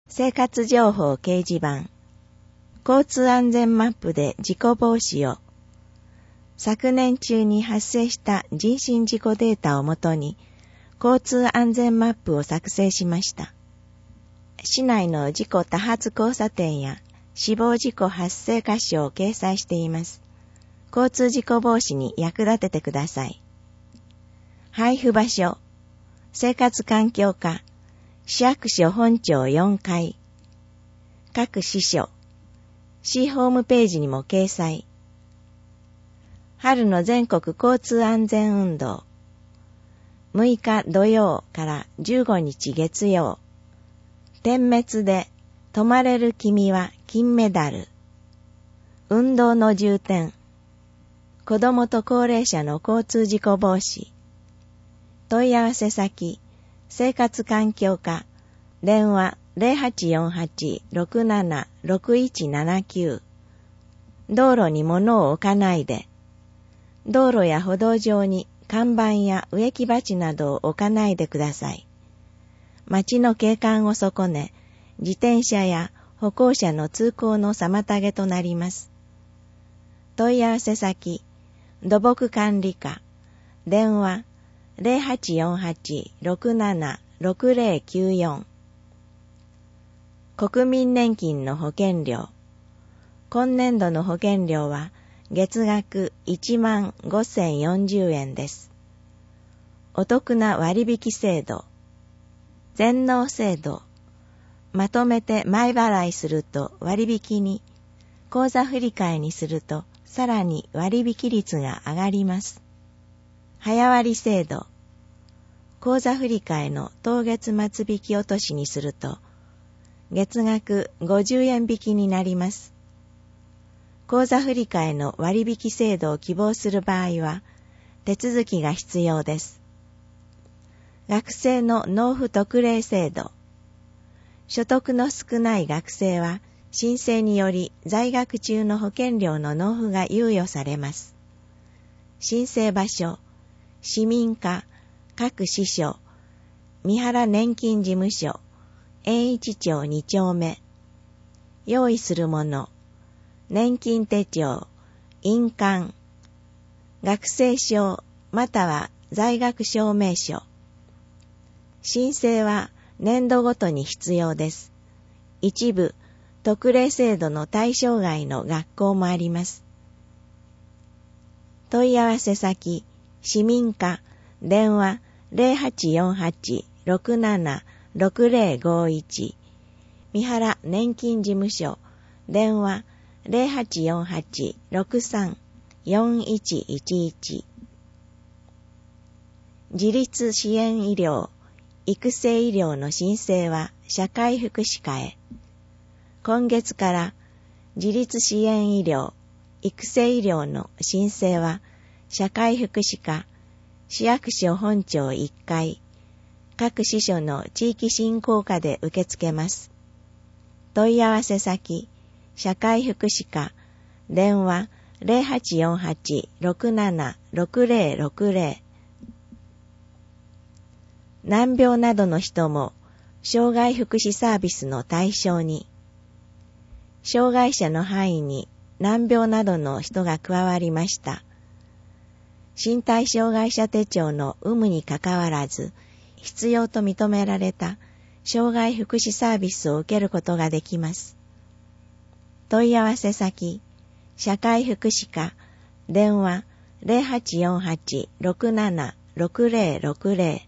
生活情報掲示板、交通安全マップで事故防止を。昨年中に発生した人身事故データをもとに、交通安全マップを作成しました。市内の事故多発交差点や死亡事故発生箇所を掲載しています。交通事故防止に役立ててください。配布場所、生活環境課、市役所本庁4階。各支所、市ホームページにも掲載。春の全国交通安全運動。6日土曜から15日月曜。点滅で止まれる君は金メダル。運動の重点。子どもと高齢者の交通事故防止。問い合わせ先、生活環境課、電話 0848-676179。道路に物を置かないで。道路や歩道上に看板や植木鉢などを置かないでください。街の景観を損ね、自転車や歩行者の通行の妨げとなります。問い合わせ先、土木管理課、電話 0848-676094。国民年金の保険料。今年度の保険料は月額15,040円です。お得な割引制度。全納制度。まとめて前払いすると割引に、口座振替にするとさらに割引率が上がります。早割制度。口座振替の当月末引き落としにすると、月額50円引きになります。口座振替の割引制度を希望する場合は、手続きが必要です。学生の納付特例制度。所得の少ない学生は、申請により在学中の保険料の納付が猶予されます。申請場所、市民課、各支所、三原年金事務所、延一町2丁目。用意するもの、年金手帳、印鑑、学生証または在学証明書。申請は年度ごとに必要です。一部、特例制度の対象外の学校もあります。問い合わせ先、市民課、電話 0848-676051。三原年金事務所、電話 0848-63-4111。自立支援医療、育成医療の申請は社会福祉課へ。今月から自立支援医療、育成医療の申請は社会福祉課、市役所本庁1階、各支所の地域振興課で受け付けます。問い合わせ先、社会福祉課、電話 0848-676060。難病などの人も障害福祉サービスの対象に。障害者の範囲に難病などの人が加わりました。身体障害者手帳の有無にかかわらず、必要と認められた障害福祉サービスを受けることができます。問い合わせ先、社会福祉課、電話 0848-676060。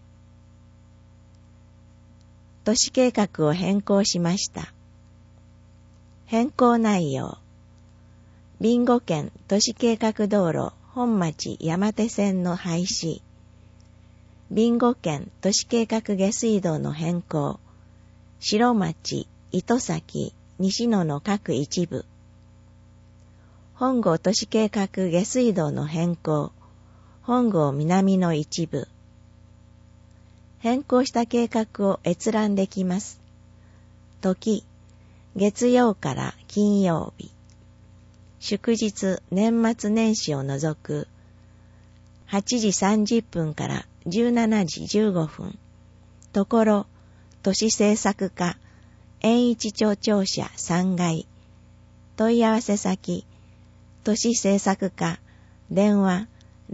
都市計画を変更しました。変更内容。備後県都市計画道路本町山手線の廃止。備後県都市計画下水道の変更。白町、糸崎、西野の各一部。本郷都市計画下水道の変更。本郷南の一部。変更した計画を閲覧できます。時、月曜から金曜日。祝日、年末年始を除く。8時30分から17時15分。ところ、都市政策課、 円一町庁舎3階。問い合わせ先、都市政策課、電話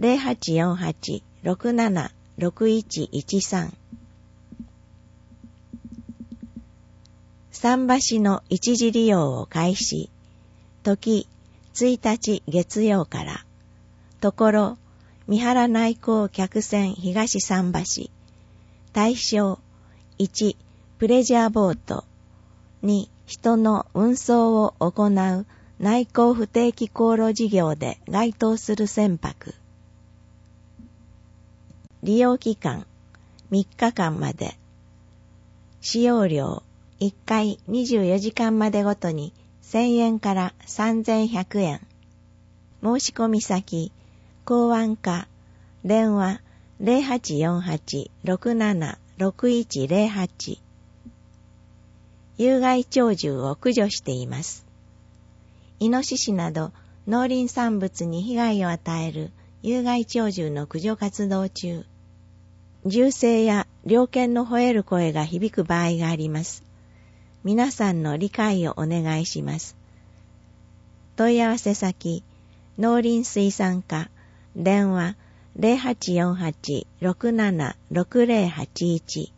0848-676113。桟橋の一時利用を開始。時1日月曜から。ところ、三原内港客船東桟橋。対象、1、プレジャーボート。2、人の運送を行う内港不定期航路事業で該当する船舶。利用期間、3日間まで。使用料、1回24時間までごとに1000円から3100円。申し込み先、港湾課、電話 0848-676108。有害鳥獣を駆除しています。イノシシなど農林産物に被害を与える有害鳥獣の駆除活動中。銃声や猟犬の吠える声が響く場合があります。皆さんの理解をお願いします。問い合わせ先、農林水産課、電話 0848-676081。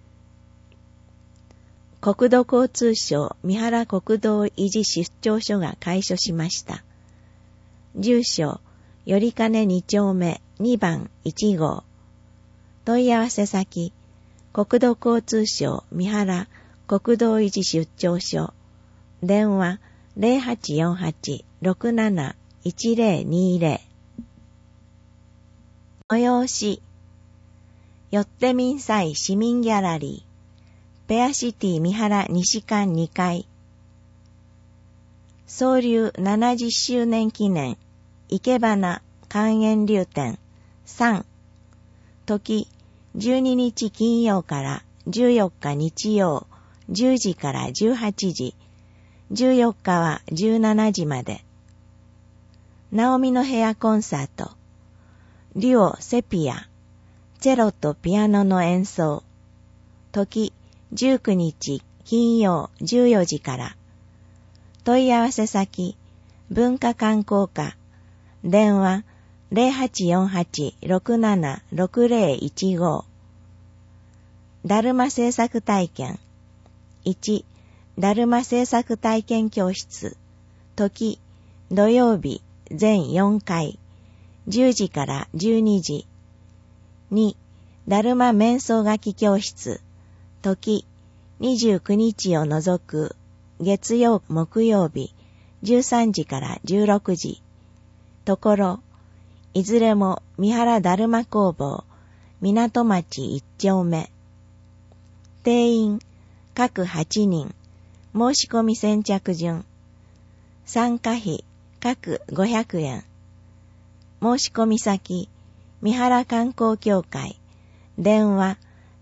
国土交通省三原国道維持出張所が開所しました。住所、よりかね2丁目2番1号。問い合わせ先、国土交通省三原国道維持出張所。電話0848-671020。催し、よってみんさい市民ギャラリー。ペアシティ三原西館2階。創立70周年記念、生け花寛延流店3。時、12日金曜から14日日曜、10時から18時、14日は17時まで。ナオミの部屋コンサート、デュオセピア、チェロとピアノの演奏。時、19日金曜14時から。問い合わせ先、文化観光課、電話 0848-676015。だるま制作体験。1、だるま制作体験教室。時、土曜日全4回、10時から12時。2、だるま瞑想書き教室。時、29日を除く月曜木曜日13時から16時。ところ、いずれも三原だるま工房港町1丁目。定員各8人。申し込み先着順。参加費各500円。申し込み先、三原観光協会。電話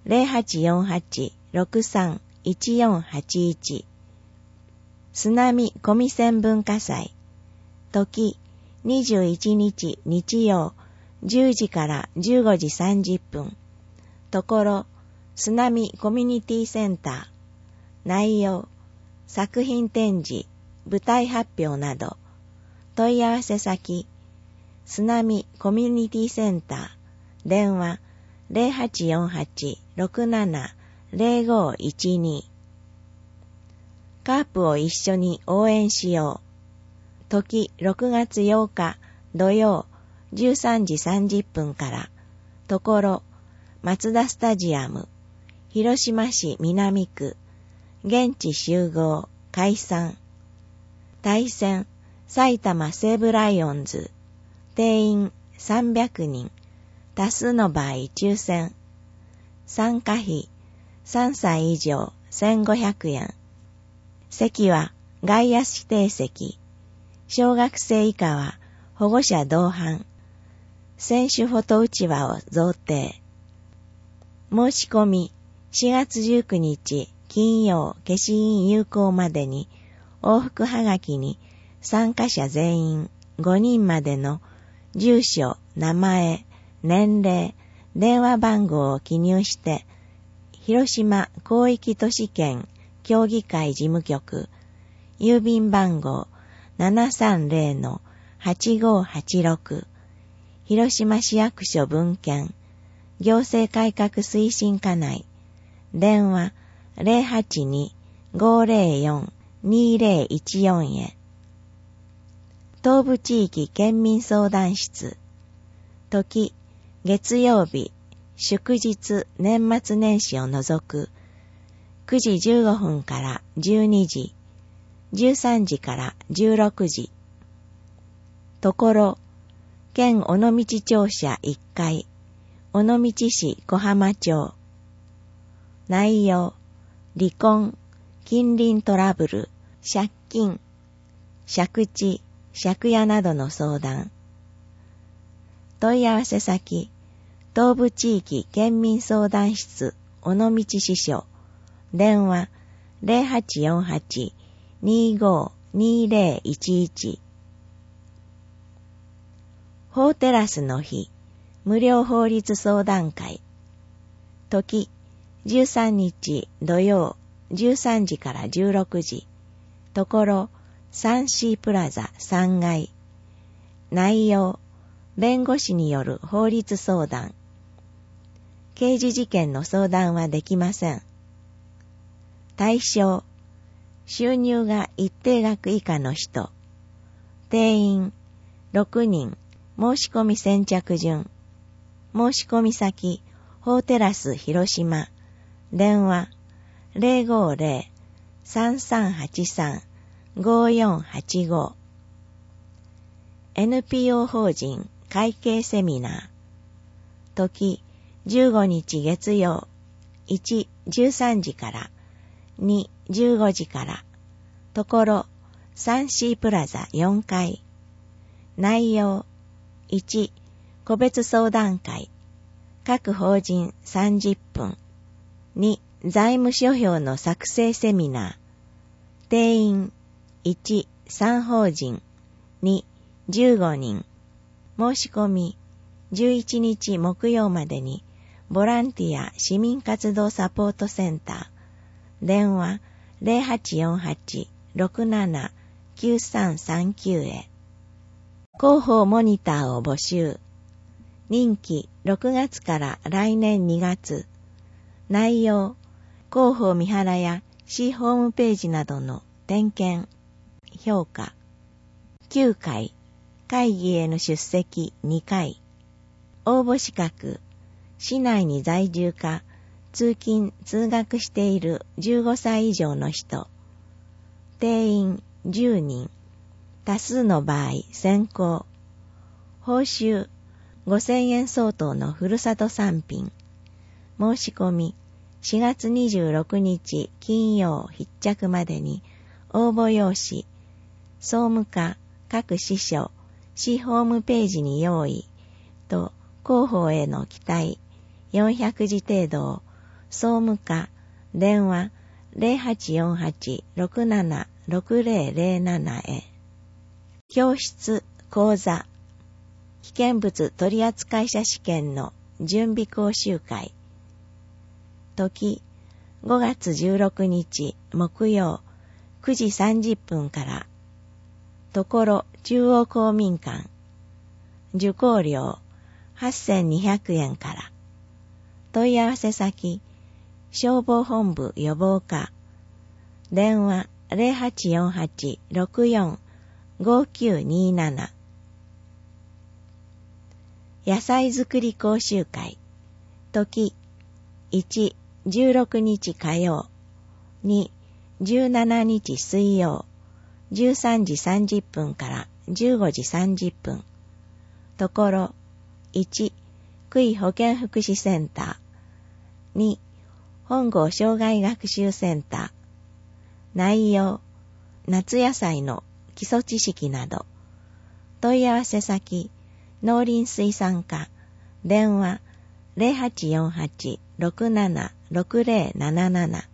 0848-631481。津波小見線文化祭。時、21日日曜、10時から15時30分。ところ、津波コミュニティセンター。内容、作品展示、舞台発表など。問い合わせ先、津波コミュニティセンター。電話0848-670512。カープを一緒に応援しよう。時6月8日土曜13時30分から。ところ、マツダスタジアム、広島市南区。現地集合、解散。対戦、埼玉西武ライオンズ。定員300人。多数の場合抽選。参加費3歳以上1500円。席は外野指定席。小学生以下は保護者同伴。選手フォトうちわを贈呈。申し込み4月19日金曜消印有効までに往復はがきに参加者全員5人までの住所、名前、年齢、電話番号を記入して、広島広域都市圏協議会事務局、郵便番号 730-8586、広島市役所分県、行政改革推進課内、電話 082-504-2014 へ。東部地域県民相談室、時、月曜日、祝日、年末年始を除く、9時15分から12時、13時から16時。ところ、県尾道庁舎1階、尾道市小浜町。内容、離婚、近隣トラブル、借金、借地、借家などの相談。問い合わせ先、東部地域県民相談室、尾道支所、電話 0848-25-2011。法テラスの日、無料法律相談会。時、13日土曜13時から16時。ところ、3C プラザ3階。内容、弁護士による法律相談。刑事事件の相談はできません。対象、収入が一定額以下の人。定員、6人。申し込み先着順。申し込み先、法テラス広島。電話、050-3383-5485。NPO 法人会計セミナー。時、15日月曜、1、13時から、2、15時から。ところ、3C プラザ4階。内容、1、個別相談会。各法人30分。2、財務諸表の作成セミナー。定員、1、3法人。2、15人。申し込み、11日木曜までに、ボランティア市民活動サポートセンター。電話、0848-67-9339 へ。広報モニターを募集。任期6月から来年2月。内容、広報見原や市ホームページなどの点検、評価。9回、会議への出席2回。応募資格、市内に在住か、通勤・通学している15歳以上の人。定員10人。多数の場合先行。報酬5000円相当のふるさと産品。申し込み4月26日金曜必着までに応募用紙、総務課各支所、市ホームページに用意と広報への期待400字程度を総務課電話 0848-676007 へ。教室、講座、危険物取扱者試験の準備講習会。時、5月16日木曜9時30分から。ところ、中央公民館。受講料8200円から。問い合わせ先、消防本部予防課。電話 0848-64-5927。野菜作り講習会。時、1、16日火曜。2、17日水曜。13時30分から15時30分。ところ、1、区医保健福祉センター。2、本郷障害学習センター。内容、夏野菜の基礎知識など。問い合わせ先、農林水産課。電話、0848-676077。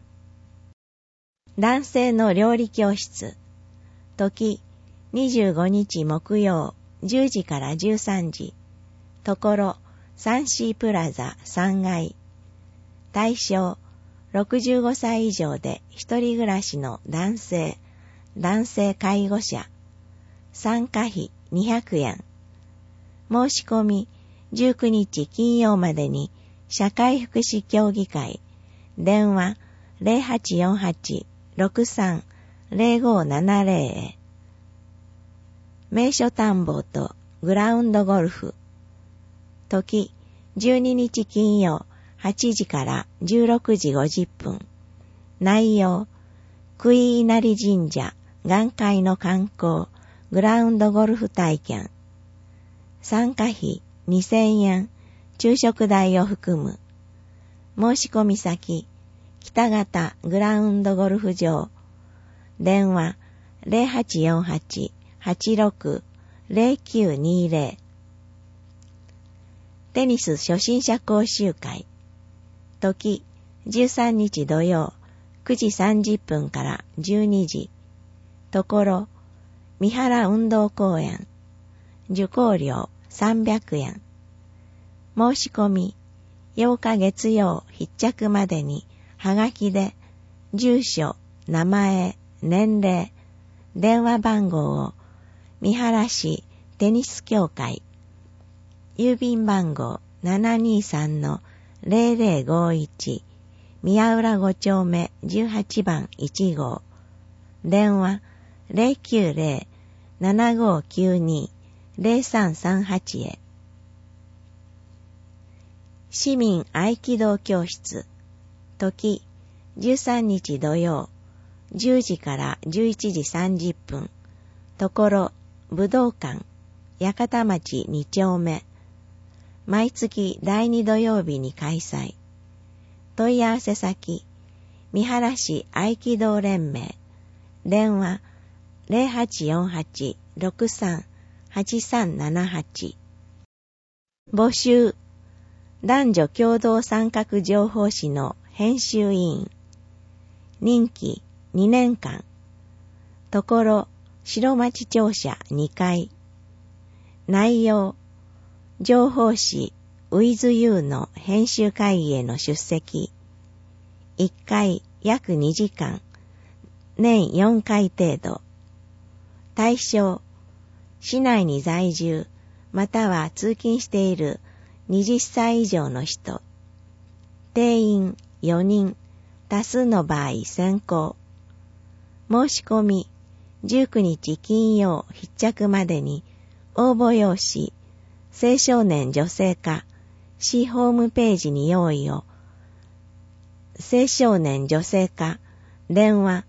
男性の料理教室。時、25日木曜、10時から13時。ところ、3C プラザ3階。対象、 65歳以上で一人暮らしの男性介護者、参加費200円。申し込み19日金曜までに社会福祉協議会、電話 0848-63-0570 へ。名所探訪とグラウンドゴルフ。時12日金曜8時から16時50分。内容、杭稲荷神社願海の観光グラウンドゴルフ体験。参加費2000円、昼食代を含む。申し込み先、北方グラウンドゴルフ場。電話 0848-86-0920。テニス初心者講習会。時13日土曜9時30分から12時。ところ、三原運動公園。受講料300円。申し込み8日月曜必着までにはがきで住所、名前、年齢、電話番号を三原市テニス協会郵便番号 723-0051 宮浦5丁目18番1号電話 090-7592-0338 へ。市民合気道教室。時13日土曜10時から11時30分。ところ武道館八幡町2丁目。毎月第2土曜日に開催。問い合わせ先三原市合気道連盟。電話 0848-63-8378。募集男女共同参画情報誌の編集委員。任期2年間。ところ白町庁舎2階。内容情報誌 With You の編集会議への出席。1回約2時間。年4回程度。対象市内に在住または通勤している20歳以上の人。定員4人、多数の場合先行。申し込み19日金曜必着までに応募用紙、青少年女性課、市ホームページに用意を。青少年女性課、電話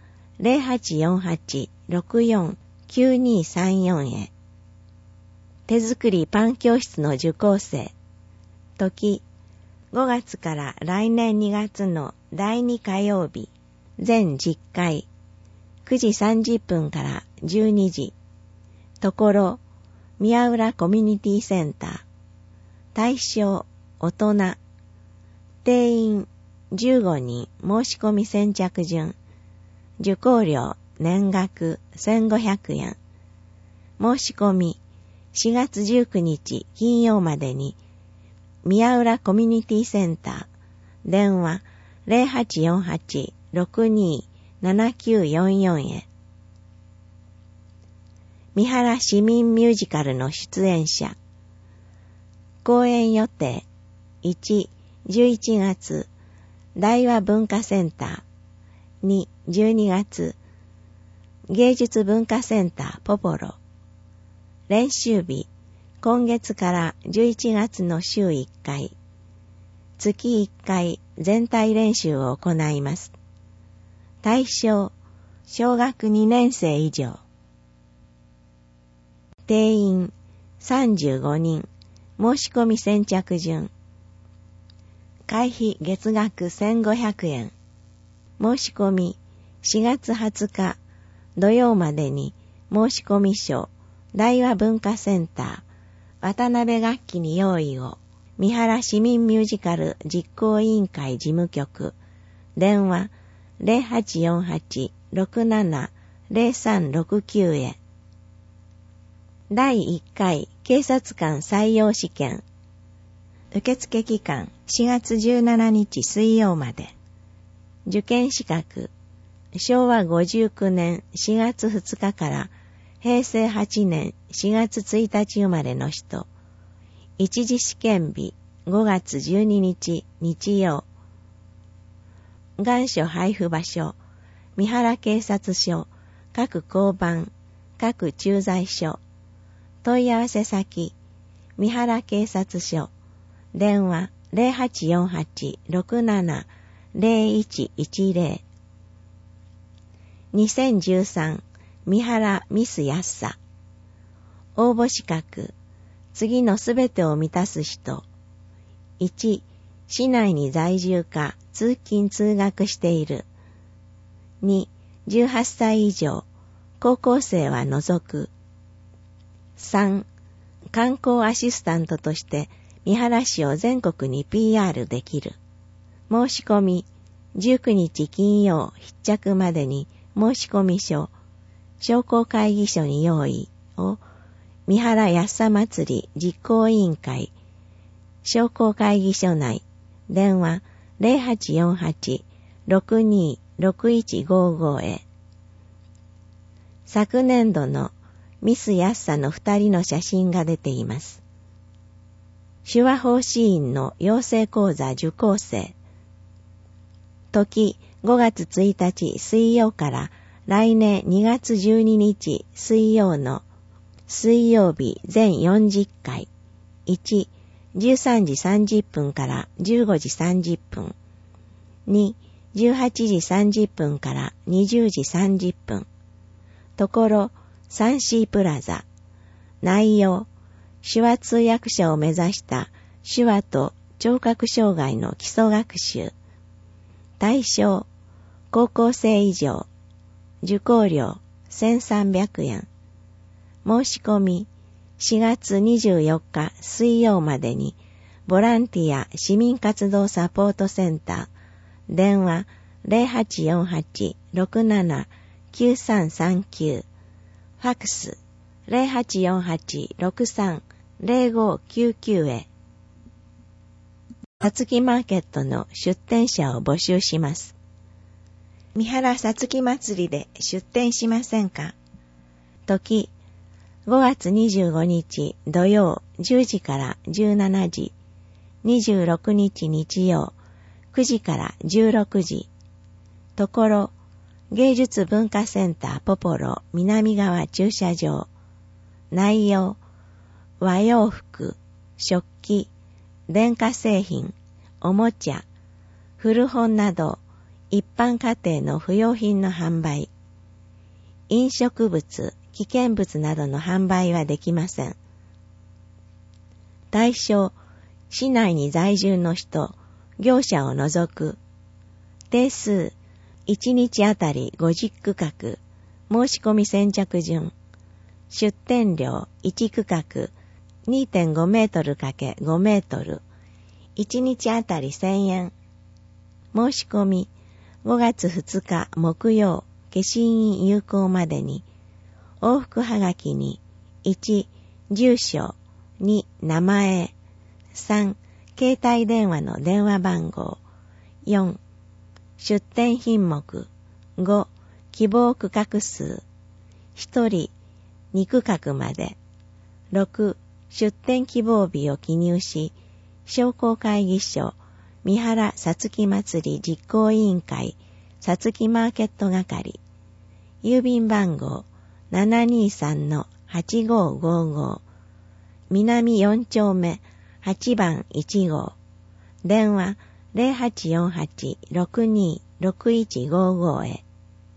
0848-64-9234 へ。手作りパン教室の受講生。時5月から来年2月の第2火曜日全10回9時30分から12時。ところ宮浦コミュニティセンター。対象大人。定員15人。申し込み先着順。受講料年額1500円。申し込み4月19日金曜までに宮浦コミュニティセンター。電話 0848-62-7944 へ。三原市民ミュージカルの出演者。公演予定1、11月大和文化センター。2、12月芸術文化センターポポロ。練習日今月から11月の週1回。月1回全体練習を行います。対象小学2年生以上。定員35人。申し込み先着順。会費月額1500円。申し込み4月20日土曜までに申し込み書大和文化センター渡辺楽器に用意を。三原市民ミュージカル実行委員会事務局。電話 0848-67-0369 へ。第1回警察官採用試験。受付期間4月17日水曜まで。 受験資格、昭和59年4月2日から平成8年4月1日生まれの人。一次試験日5月12日日曜。願書配布場所、三原警察署、各交番、各駐在所。問い合わせ先、三原警察署。電話 0848-67-0110。2013三原ミスやっさ。応募資格、次のすべてを満たす人。1、市内に在住か通勤通学している。2、18歳以上、高校生は除く。3、観光アシスタントとして三原市を全国に PR できる。申し込み、19日金曜必着までに申し込み書、商工会議所に用意を、三原やっさ祭り実行委員会、商工会議所内、電話 0848-626155 へ。昨年度のミスやっさの2人の写真が出ています。手話奉仕員の養成講座受講生。時5月1日水曜から来年2月12日水曜の水曜日全40回。1、13時30分から15時30分。2、18時30分から20時30分。ところ、3C プラザ。内容、手話通訳者を目指した手話と聴覚障害の基礎学習。対象、高校生以上。受講料1300円。申し込み、4月24日水曜までに、ボランティア市民活動サポートセンター、電話 0848-67-9339、ファクス 0848-63-0599 へ。さつきマーケットの出店者を募集します。三原さつき祭りで出店しませんか？時、5月25日土曜10時から17時、26日日曜9時から16時。ところ、芸術文化センターポポロ南側駐車場。内容、和洋服、食器、電化製品、おもちゃ、古本など一般家庭の不要品の販売。飲食物、危険物などの販売はできません。対象、市内に在住の人、業者を除く。定数、1日あたり50区画。申し込み先着順。出店料1区画 2.5 メートル×5メートル。1日あたり1000円。申し込み、5月2日木曜、消印有効までに、往復はがきに、1、住所、2、名前、3、携帯電話の電話番号、4、出店品目、5、希望区画数、1人、2区画まで、6、出店希望日を記入し、商工会議所、三原さつき祭り実行委員会、さつきマーケット係、郵便番号 723-8555、南4丁目8番1号、電話 0848-626155 へ。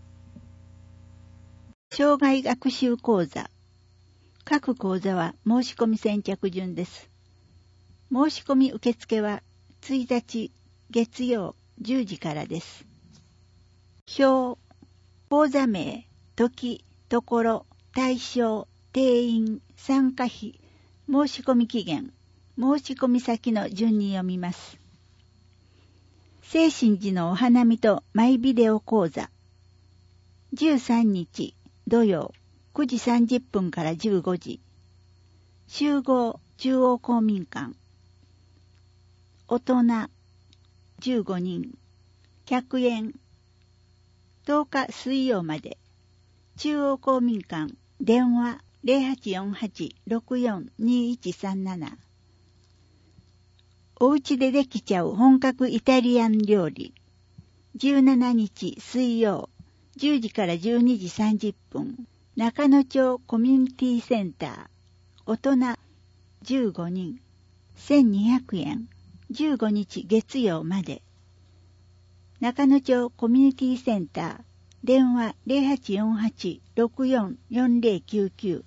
障害学習講座。各講座は申し込み先着順です。申し込み受付は1日月曜10時からです。表、講座名、時、ところ、対象、定員、参加費、申し込み期限、申し込み先の順に読みます。聖心寺のお花見とマイビデオ講座。13日土曜9時30分から15時。集合中央公民館。大人15人。 100円。10日水曜まで。中央公民館、電話 0848-642137。お家でできちゃう本格イタリアン料理。17日水曜、10時から12時30分。中野町コミュニティセンター。大人15人。1200円。15日月曜まで。中野町コミュニティセンター。電話 0848-644099。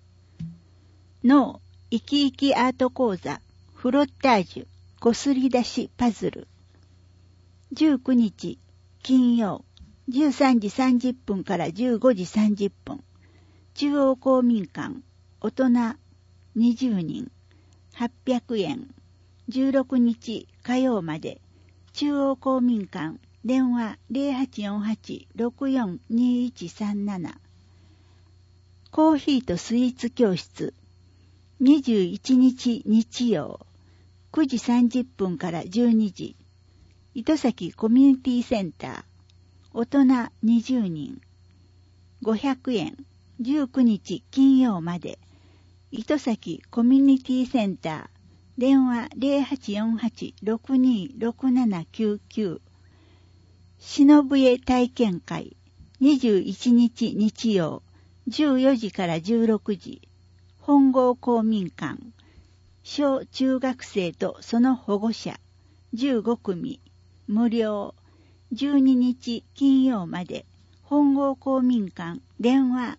脳生き生きアート講座フロッタージュこすり出しパズル。19日金曜13時30分から15時30分。中央公民館大人20人800円。16日火曜まで。中央公民館電話 0848-642137。コーヒーとスイーツ教室。21日日曜。9時30分から12時。糸崎コミュニティセンター。大人20人。500円。19日金曜まで。糸崎コミュニティセンター。電話 0848-626799。篠笛体験会21日日曜14時から16時。本郷公民館小中学生とその保護者15組無料。12日金曜まで。本郷公民館電話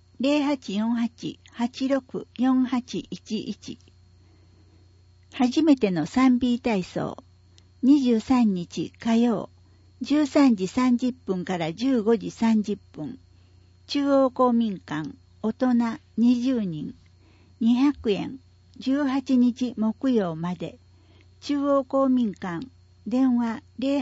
0848-864811。初めての3B 体操23日火曜13時30分から15時30分。中央公民館大人20人200円。18日木曜まで。中央公民館電話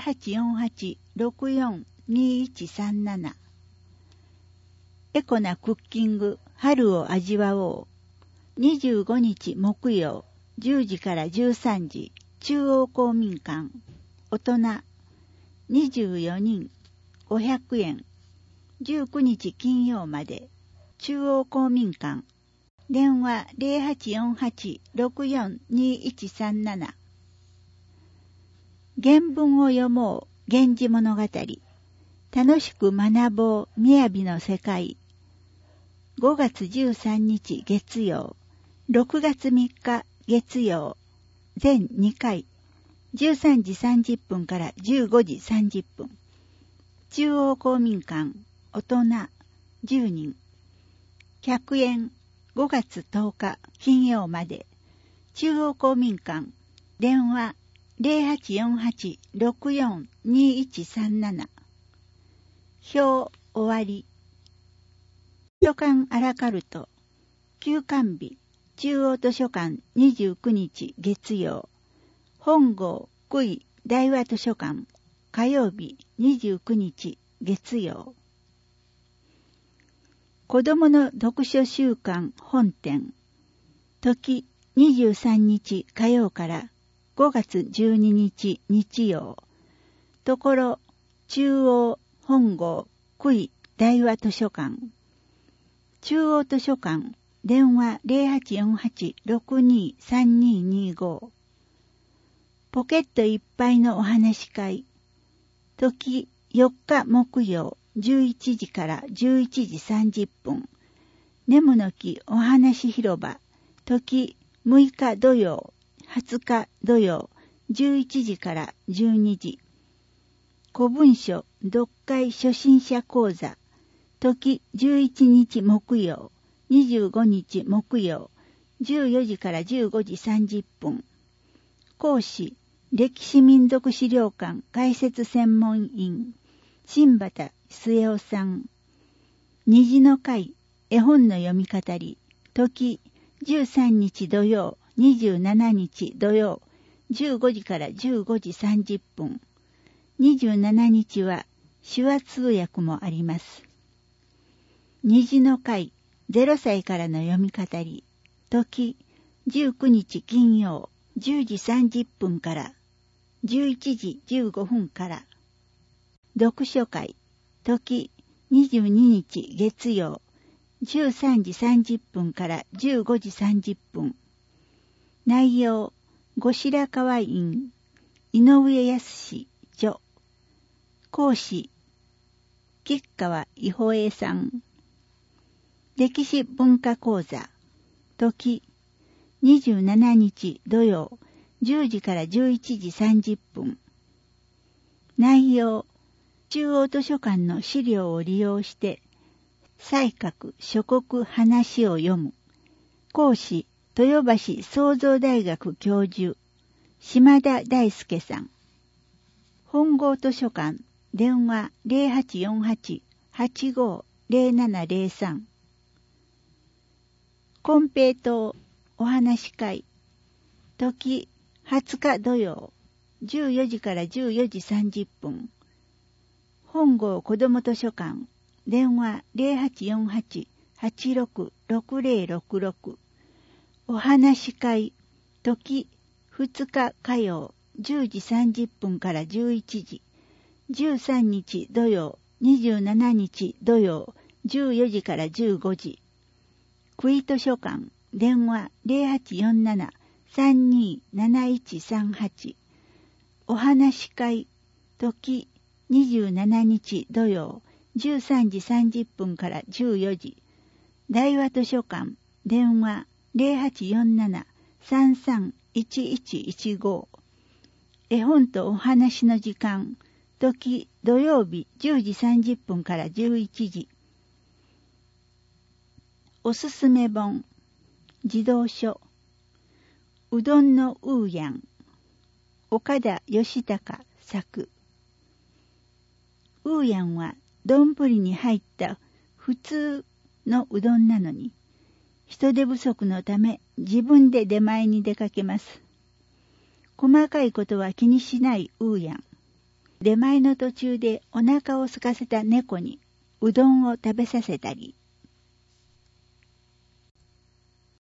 0848-642137。エコなクッキング春を味わおう。25日木曜10時から13時。中央公民館大人24人500円。19日金曜まで。中央公民館電話 0848-642137。原文を読もう源氏物語。楽しく学ぼう雅の世界。5月13日月曜6月3日月曜全2回13時30分から15時30分。中央公民館大人10人100円。5月10日金曜まで。中央公民館電話 0848-642137。表終わり。図書館アラカルト休館日中央図書館29日月曜。本郷久井大和図書館火曜日29日月曜。子どもの読書週間本店。時23日火曜から5月12日日曜。ところ中央本郷久井大和図書館。中央図書館電話 0848-623225。ポケットいっぱいのお話し会。時4日木曜11時から11時30分。ネムの木お話広場。時6日土曜20日土曜11時から12時。古文書読解初心者講座。時11日木曜25日木曜14時から15時30分。講師歴史民族資料館解説専門員新畑末夫さん。虹の会絵本の読み語り。時13日土曜27日土曜15時から15時30分。27日は手話通訳もあります。虹の会0歳からの読み語り。時19日金曜10時30分から11時15分から。 読書会、時22日月曜、13時30分から15時30分。内容、後白河院、井上康著。講師、吉川伊保栄さん。歴史文化講座、時27日土曜、10時から11時30分。内容、中央図書館の資料を利用して、西郭諸国話を読む。講師、豊橋創造大学教授、島田大輔さん。本郷図書館、電話 0848-850703。金平糖お話会、時20日土曜、14時から14時30分。本郷子ども図書館、電話 0848-866066。お話会、時2日火曜、10時30分から11時。13日土曜、27日土曜、14時から15時。久井図書館、電話 0847-327138。お話会、時27日土曜、13時30分から14時。大和図書館、電話 0847-331115。絵本とお話の時間、時土曜日10時30分から11時。おすすめ本、児童書、うどんのうーやん、岡田義孝作。うーやんは丼に入った普通のうどんなのに、人手不足のため自分で出前に出かけます。細かいことは気にしないうーやん。出前の途中でお腹を空かせた猫にうどんを食べさせたり、